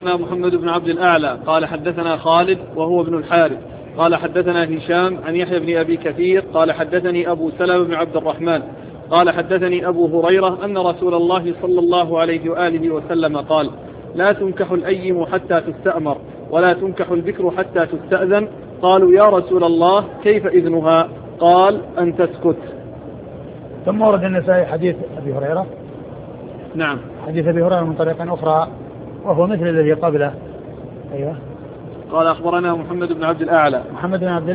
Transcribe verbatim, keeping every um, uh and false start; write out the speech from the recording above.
محمد بن عبد الأعلى قال حدثنا خالد وهو ابن الحارث قال حدثنا هشام عن يحيى بن أبي كثير قال حدثني أبو سلمة بن عبد الرحمن قال حدثني أبو هريرة أن رسول الله صلى الله عليه وآله وسلم قال: لا تنكح الأيم حتى تستأمر ولا تنكح البكر حتى تستأذن. قالوا: يا رسول الله كيف إذنها؟ قال: أن تسكت. ثم ورد النسائي حديث أبي هريرة. نعم، حديث أبي هريرة من طريق أخرى وهو مثل الذي قبله. أيوة. قال: أخبرنا محمد بن عبد الأعلى محمد بن عبد